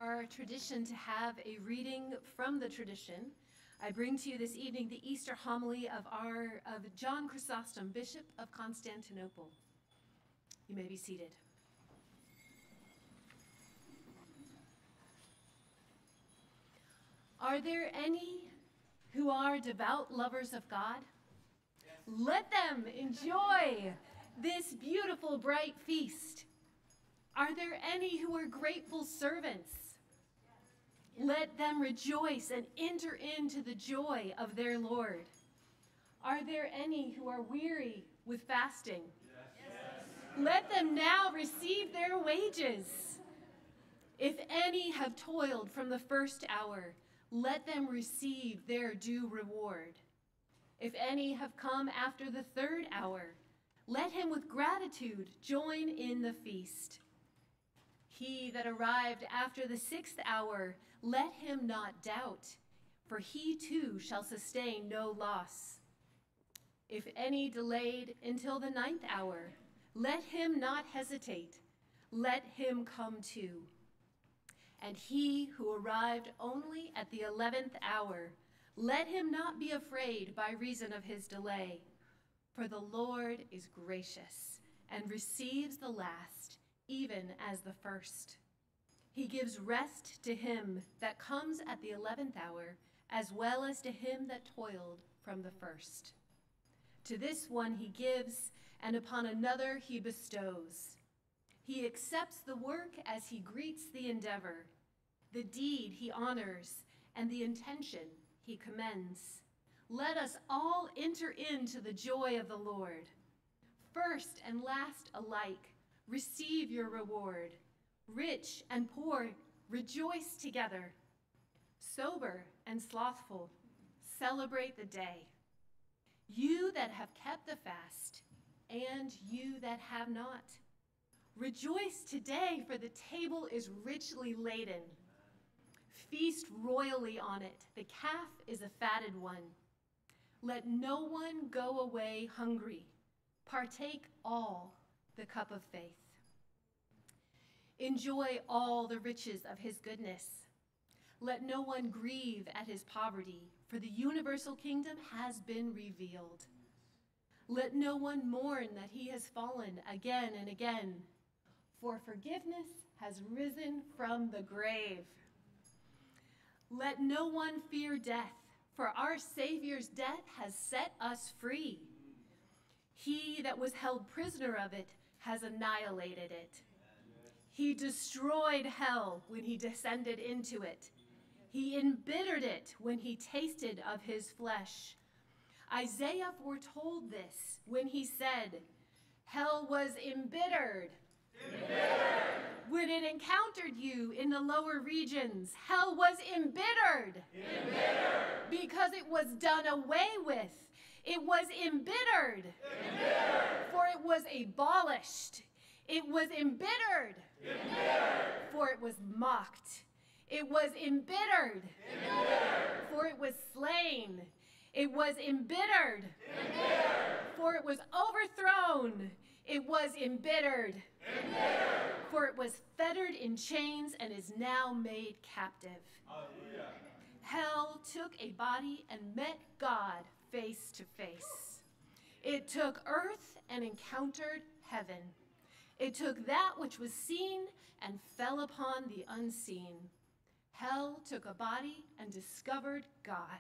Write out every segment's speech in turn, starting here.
Our tradition to have a reading from the tradition. I bring to you this evening the Easter homily of John Chrysostom, Bishop of Constantinople. You may be seated. Are there any who are devout lovers of God? Yes. Let them enjoy this beautiful, bright feast. Are there any who are grateful servants? Yes. Let them rejoice and enter into the joy of their Lord. Are there any who are weary with fasting? Yes. Let them now receive their wages. If any have toiled from the first hour, let them receive their due reward. If any have come after the third hour, let him with gratitude join in the feast. He that arrived after the sixth hour, let him not doubt, for he too shall sustain no loss. If any delayed until the ninth hour, let him not hesitate, let him come too. And he who arrived only at the 11th hour, let him not be afraid by reason of his delay. For the Lord is gracious and receives the last, even as the first. He gives rest to him that comes at the 11th hour, as well as to him that toiled from the first. To this one he gives, and upon another he bestows. He accepts the work as he greets the endeavor. The deed he honors, and the intention he commends. Let us all enter into the joy of the Lord. First and last alike, receive your reward. Rich and poor, rejoice together. Sober and slothful, celebrate the day. You that have kept the fast, and you that have not, rejoice today, for the table is richly laden. Feast royally on it. The calf is a fatted one. Let no one go away hungry. Partake all the cup of faith. Enjoy all the riches of his goodness. Let no one grieve at his poverty, for the universal kingdom has been revealed. Let no one mourn that he has fallen again and again, for forgiveness has risen from the grave. Let no one fear death, for our Savior's death has set us free. He that was held prisoner of it has annihilated it. He destroyed hell when he descended into it. He embittered it when he tasted of his flesh. Isaiah foretold this when he said, hell was embittered. When it encountered you in the lower regions, hell was embittered. Because it was done away with. It was embittered. For it was abolished. It was embittered. For it was mocked. It was embittered. For it was slain. It was embittered. For it was overthrown. It was embittered. For it was fettered in chains and is now made captive. Hallelujah. Hell took a body and met God face to face. It took earth and encountered heaven. It took that which was seen and fell upon the unseen. Hell took a body and discovered God.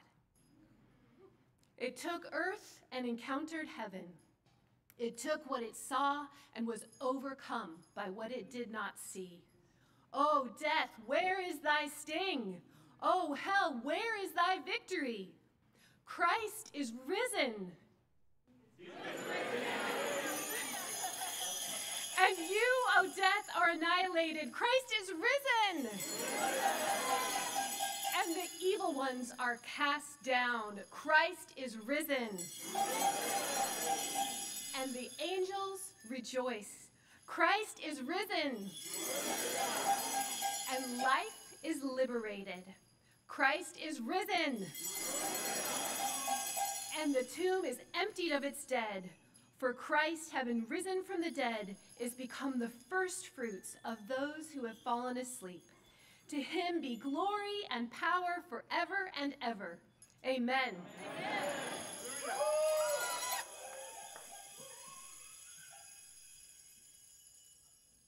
It took earth and encountered heaven. It took what it saw and was overcome by what it did not see. O death, where is thy sting? O hell, where is thy victory? Christ is risen. He is risen. And you, O death, are annihilated. Christ is risen. And the evil ones are cast down. Christ is risen. And the angels rejoice. Christ is risen. And life is liberated. Christ is risen. And the tomb is emptied of its dead. For Christ, having risen from the dead, is become the first fruits of those who have fallen asleep. To him be glory and power forever and ever. Amen. Amen.